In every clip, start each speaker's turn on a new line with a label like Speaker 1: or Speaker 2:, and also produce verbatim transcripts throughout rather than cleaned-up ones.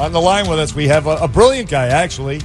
Speaker 1: On the line with us, we have a, a brilliant guy, actually.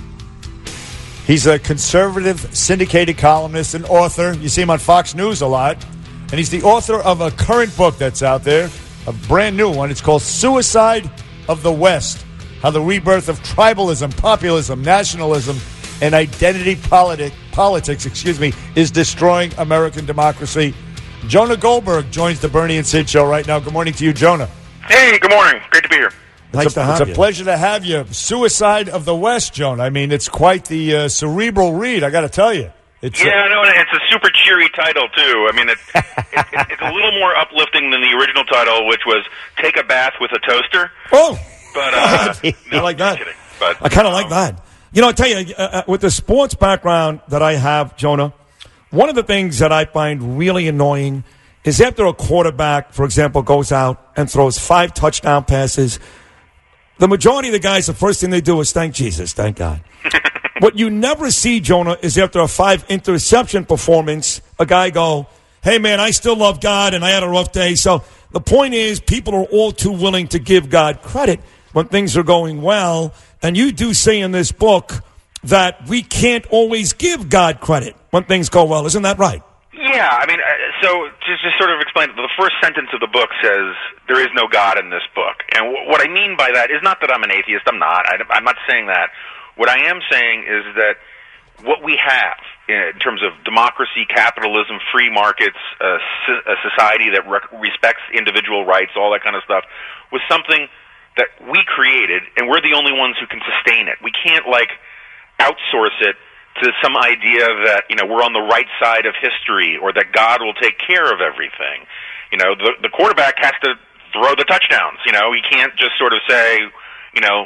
Speaker 1: He's a conservative syndicated columnist and author. You see him on Fox News a lot. And he's the author of a current book that's out there, a brand new one. It's called Suicide of the West, How the Rebirth of Tribalism, Populism, Nationalism, and Identity politi- Politics excuse me, is destroying American democracy. Jonah Goldberg joins the Bernie and Sid show right now. Good morning to you, Jonah.
Speaker 2: Hey, good morning. Great to be here.
Speaker 1: Nice it's a,
Speaker 3: to have
Speaker 1: it's
Speaker 3: you.
Speaker 1: a pleasure to have you. Suicide of the West, Jonah. I mean, it's quite the uh, cerebral read, I got to tell you. It's
Speaker 2: yeah,
Speaker 1: uh,
Speaker 2: I know, and it's a super cheery title, too. I mean, it, it, it, it's a little more uplifting than the original title, which was Take a Bath with a Toaster.
Speaker 3: Oh!
Speaker 2: But, uh, no,
Speaker 3: I like that.
Speaker 2: Kidding, but,
Speaker 3: I kind of
Speaker 2: um,
Speaker 3: like that. You know, I tell you, uh, with the sports background that I have, Jonah, one of the things that I find really annoying is after a quarterback, for example, goes out and throws five touchdown passes, the majority of the guys, the first thing they do is thank Jesus, thank God. What you never see, Jonah, is after a five interception performance, a guy go, hey, man, I still love God and I had a rough day. So the point is people are all too willing to give God credit when things are going well. And you do say in this book that we can't always give God credit when things go well. Isn't that right?
Speaker 2: Yeah, I mean, uh, so just to sort of explain, the first sentence of the book says, there is no God in this book. And w- what I mean by that is not that I'm an atheist. I'm not. I, I'm not saying that. What I am saying is that what we have in terms of democracy, capitalism, free markets, uh, a society that re- respects individual rights, all that kind of stuff, was something that we created, and we're the only ones who can sustain it. We can't, like, outsource it to some idea that, you know, we're on the right side of history or that God will take care of everything. You know, the, the quarterback has to throw the touchdowns. You know, he can't just sort of say, you know,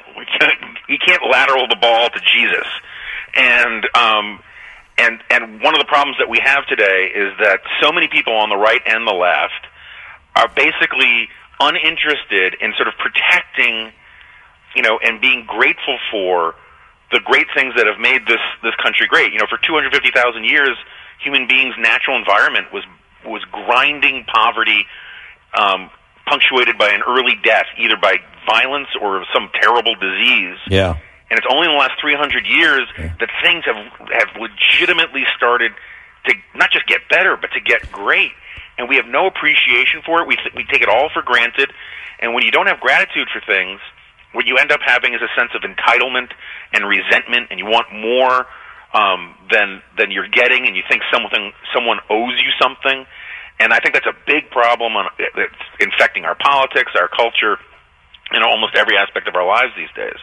Speaker 2: he can't lateral the ball to Jesus. And, um, and, and one of the problems that we have today is that so many people on the right and the left are basically uninterested in sort of protecting, you know, and being grateful for the great things that have made this, this country great. You know, for two hundred fifty thousand years, human beings' natural environment was, was grinding poverty, um, punctuated by an early death, either by violence or some terrible disease.
Speaker 3: Yeah.
Speaker 2: And it's only in the last three hundred years yeah. that things have, have legitimately started to not just get better, but to get great. And we have no appreciation for it. We, th- we take it all for granted. And when you don't have gratitude for things, what you end up having is a sense of entitlement and resentment, and you want more um, than than you're getting, and you think something someone owes you something. And I think that's a big problem on, that's infecting our politics, our culture, and almost every aspect of our lives these days.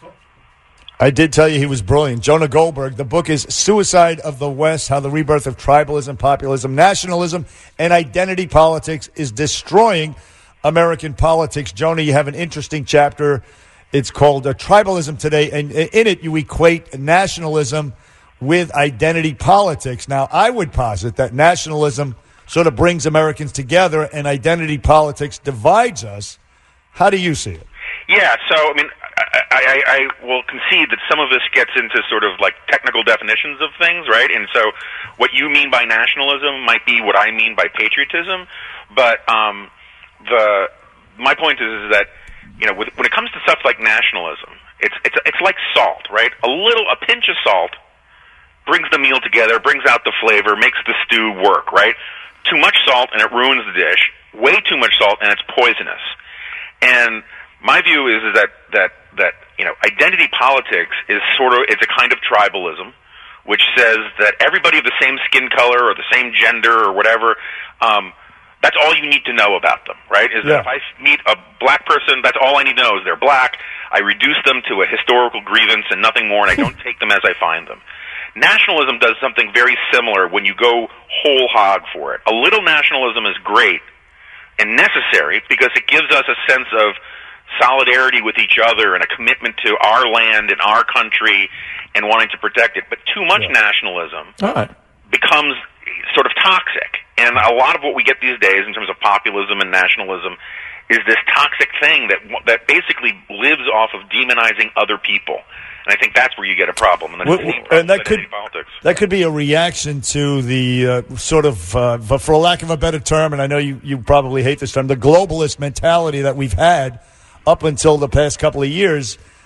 Speaker 1: I did tell you he was brilliant. Jonah Goldberg. The book is Suicide of the West, How the Rebirth of Tribalism, Populism, Nationalism, and Identity Politics is Destroying American Politics. Jonah, you have an interesting chapter. It's called uh, Tribalism Today, and in it you equate nationalism with identity politics. Now, I would posit that nationalism sort of brings Americans together and identity politics divides us. How do you see it?
Speaker 2: Yeah, so, I mean, I, I, I will concede that some of this gets into sort of like technical definitions of things, right? And so what you mean by nationalism might be what I mean by patriotism, but um, the my point is, is that, you know, with, when it comes to stuff like nationalism, it's it's it's like salt, right? A little, a pinch of salt brings the meal together, brings out the flavor, makes the stew work, right? Too much salt and it ruins the dish. Way too much salt and it's poisonous. And my view is, is that, that, that, you know, identity politics is sort of, it's a kind of tribalism, which says that everybody of the same skin color or the same gender or whatever, um, that's all you need to know about them, right? Is
Speaker 1: yeah.
Speaker 2: that if I meet a black person, that's all I need to know is they're black. I reduce them to a historical grievance and nothing more, and I don't take them as I find them. Nationalism does something very similar when you go whole hog for it. A little nationalism is great and necessary because it gives us a sense of solidarity with each other and a commitment to our land and our country and wanting to protect it. But too much yeah. nationalism
Speaker 3: right.
Speaker 2: becomes sort of toxic. And a lot of what we get these days in terms of populism and nationalism is this toxic thing that that basically lives off of demonizing other people. And I think that's where you get a problem. And, that's
Speaker 1: well,
Speaker 2: the same problem
Speaker 1: and that
Speaker 2: with
Speaker 1: could
Speaker 2: politics.
Speaker 1: That could be a reaction to the uh, sort of, uh, for lack of a better term, and I know you, you probably hate this term, the globalist mentality that we've had up until the past couple of years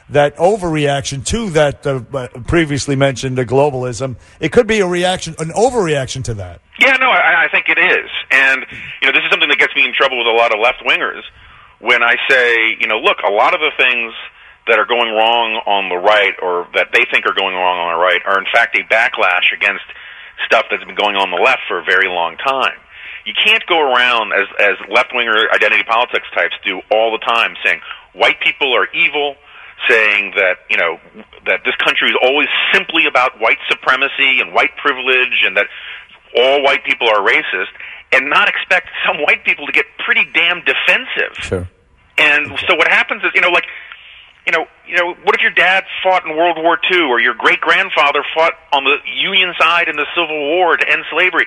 Speaker 1: that overreaction to that uh, previously mentioned uh, globalism. It could be a reaction, an overreaction to that.
Speaker 2: Yeah, no, I, I think it is. And, you know, this is something that gets me in trouble with a lot of left-wingers when I say, you know, look, a lot of the things that are going wrong on the right or that they think are going wrong on the right are, in fact, a backlash against stuff that's been going on the left for a very long time. You can't go around, as, as left-winger identity politics types do all the time, saying white people are evil, saying that, you know, that this country is always simply about white supremacy and white privilege and that all white people are racist, and not expect some white people to get pretty damn defensive.
Speaker 1: Sure.
Speaker 2: And so what happens is, you know, like, you know, you know, what if your dad fought in World War Two, or your great-grandfather fought on the Union side in the Civil War to end slavery?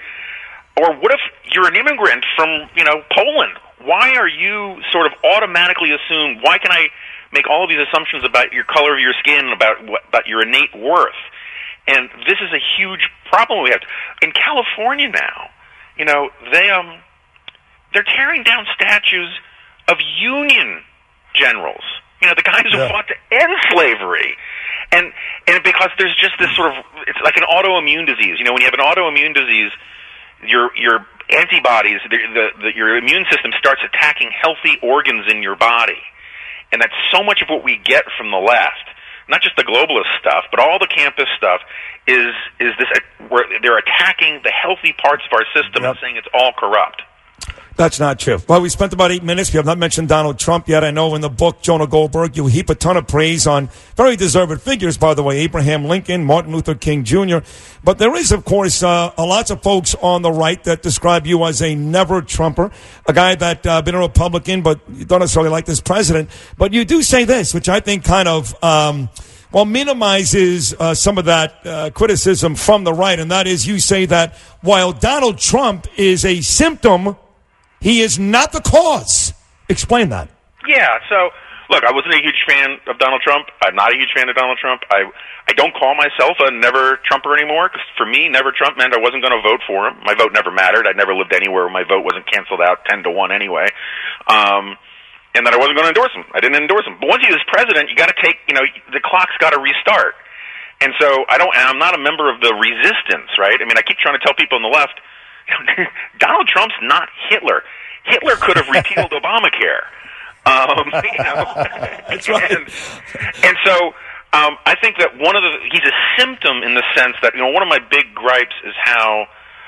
Speaker 2: Or what if you're an immigrant from, you know, Poland? Why are you sort of automatically assumed, why can I make all of these assumptions about your color of your skin, about what, about your innate worth? And this is a huge problem we have. In California now, you know, they, um, they're tearing down statues of Union generals. You know, the guys who
Speaker 1: yeah.
Speaker 2: fought to end slavery. And and because there's just this sort of, it's like an autoimmune disease. You know, when you have an autoimmune disease, your your antibodies, the, the, the, your immune system starts attacking healthy organs in your body. And that's so much of what we get from the left. Not just the globalist stuff, but all the campus stuff is is this, where they're attacking the healthy parts of our system yep. and saying it's all corrupt.
Speaker 3: That's not true. Well, we spent about eight minutes. We have not mentioned Donald Trump yet. I know in the book, Jonah Goldberg, you heap a ton of praise on very deserved figures, by the way, Abraham Lincoln, Martin Luther King Junior But there is, of course, uh, lots of folks on the right that describe you as a never-Trumper, a guy that uh, been a Republican, but you don't necessarily like this president. But you do say this, which I think kind of... Um, Well, minimizes uh, some of that uh, criticism from the right, and that is you say that while Donald Trump is a symptom, he is not the cause. Explain that.
Speaker 2: Yeah, so, look, I wasn't a huge fan of Donald Trump. I'm not a huge fan of Donald Trump. I I don't call myself a never-Trumper anymore, because for me, never-Trump meant I wasn't going to vote for him. My vote never mattered. I never lived anywhere where my vote wasn't canceled out ten to one anyway. Um... And that I wasn't going to endorse him. I didn't endorse him. But once he was president, you got to take, you know, the clock's got to restart. And so I don't, and I'm not a member of the resistance, right? I mean, I keep trying to tell people on the left, you know, Donald Trump's not Hitler. Hitler could have repealed Obamacare. Um, you know,
Speaker 3: That's right.
Speaker 2: And, and so um, I think that one of the, he's a symptom in the sense that, you know, one of my big gripes is how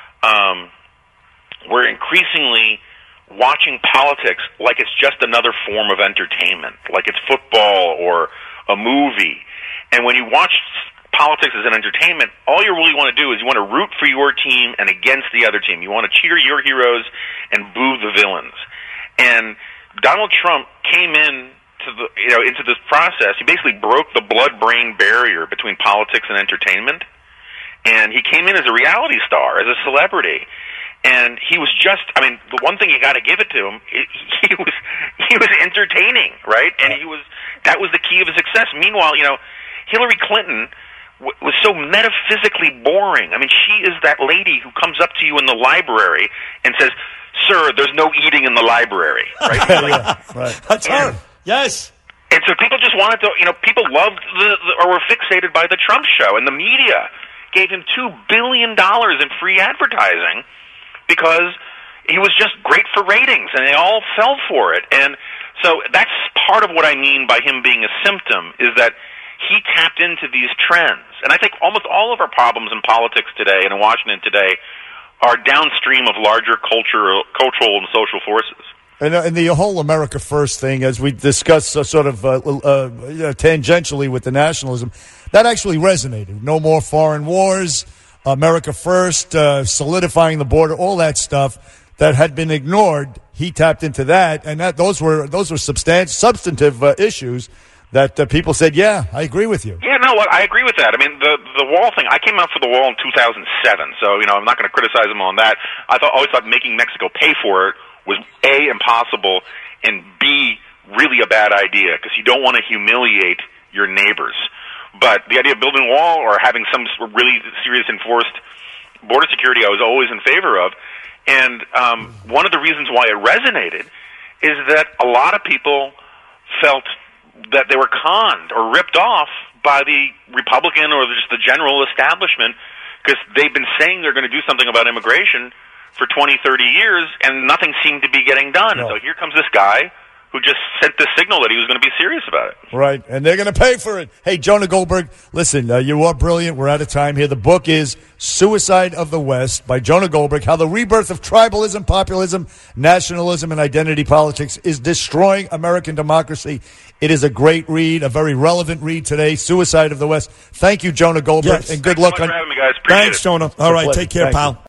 Speaker 2: um, we're increasingly watching politics like it's just another form of entertainment, like it's football or a movie. And when you watch politics as an entertainment, all you really want to do is you want to root for your team and against the other team. You want to cheer your heroes and boo the villains. And Donald Trump came in to the, you know, into this process. He basically broke the blood-brain barrier between politics and entertainment. And he came in as a reality star, as a celebrity. And he was just, I mean, the one thing you got to give it to him, he, he was he was entertaining, right? And he was, that was the key of his success. Meanwhile, you know, Hillary Clinton w- was so metaphysically boring. I mean, she is that lady who comes up to you in the library and says, "Sir, there's no eating in the library," right? Like,
Speaker 1: yeah, right.
Speaker 3: That's her. Yes.
Speaker 2: And so people just wanted to, you know, people loved the, the, or were fixated by the Trump show, and the media gave him two billion dollars in free advertising, because he was just great for ratings, and they all fell for it. And so that's part of what I mean by him being a symptom, is that he tapped into these trends. And I think almost all of our problems in politics today and in Washington today are downstream of larger cultural, cultural and social forces.
Speaker 1: And, uh, and the whole America First thing, as we discussed uh, sort of uh, uh, you know, tangentially with the nationalism, that actually resonated. No more foreign wars. America First, uh, solidifying the border, all that stuff that had been ignored. He tapped into that, and that those were those were substan- substantive uh, issues that uh, people said, "Yeah, I agree with you."
Speaker 2: Yeah, no, I agree with that. I mean, the the wall thing. I came out for the wall in two thousand seven, so you know I'm not going to criticize him on that. I thought always thought making Mexico pay for it was A, impossible, and B, really a bad idea, because you don't want to humiliate your neighbors. But the idea of building a wall or having some really serious enforced border security, I was always in favor of. And um, one of the reasons why it resonated is that a lot of people felt that they were conned or ripped off by the Republican or just the general establishment, because they've been saying they're going to do something about immigration for twenty, thirty years, and nothing seemed to be getting done. No. And so here comes this guy who just sent the signal that he was going to be serious about it.
Speaker 1: Right, and they're going to pay for it. Hey, Jonah Goldberg, listen, uh, you are brilliant. We're out of time here. The book is Suicide of the West by Jonah Goldberg, How the Rebirth of Tribalism, Populism, Nationalism, and Identity Politics is Destroying American Democracy. It is a great read, a very relevant read today, Suicide of the West. Thank you, Jonah Goldberg,
Speaker 3: yes.
Speaker 1: and good
Speaker 2: Thanks
Speaker 1: luck
Speaker 2: so much
Speaker 1: on...
Speaker 2: for having me, guys. Appreciate
Speaker 3: Thanks,
Speaker 2: it.
Speaker 3: Jonah. All right, take care,
Speaker 1: Thank
Speaker 3: pal.
Speaker 1: you.